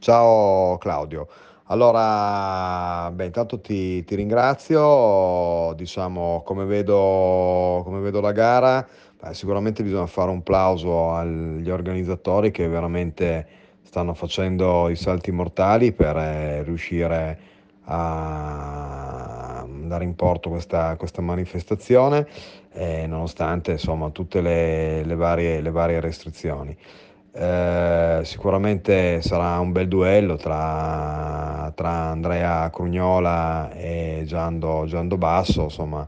Ciao Claudio. Allora, beh, intanto ti ringrazio. Diciamo, come vedo la gara, beh, sicuramente bisogna fare un plauso agli organizzatori che veramente stanno facendo i salti mortali per riuscire a dare in porto questa manifestazione, nonostante insomma tutte le varie restrizioni. Sicuramente sarà un bel duello tra Andrea Crugnola e Giando Basso, insomma,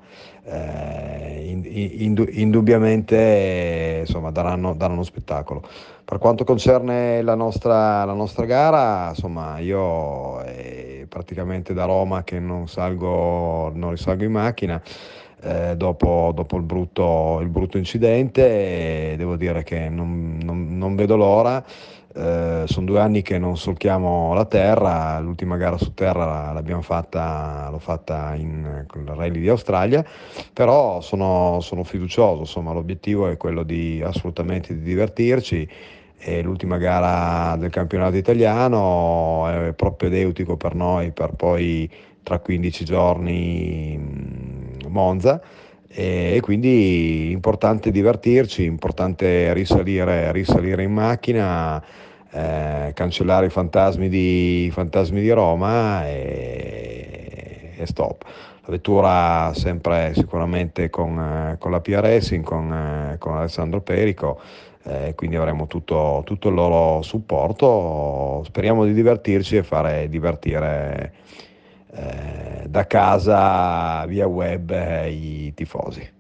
indubbiamente insomma, daranno spettacolo. Per quanto concerne la nostra gara, insomma, io praticamente da Roma che non risalgo in macchina, dopo il brutto incidente, devo dire che non vedo l'ora. Sono 2 anni che non solchiamo la terra. L'ultima gara su terra l'ho fatta con il Rally di Australia, però sono fiducioso, insomma, l'obiettivo è quello di assolutamente di divertirci. E l'ultima gara del campionato italiano è propedeutico per noi, per poi tra 15 giorni Monza, e quindi importante divertirci, importante risalire in macchina, cancellare i fantasmi di Roma e stop. La vettura sempre sicuramente con la PA Racing, con Alessandro Perico, quindi avremo tutto il loro supporto. Speriamo di divertirci e fare divertire da casa via web i tifosi.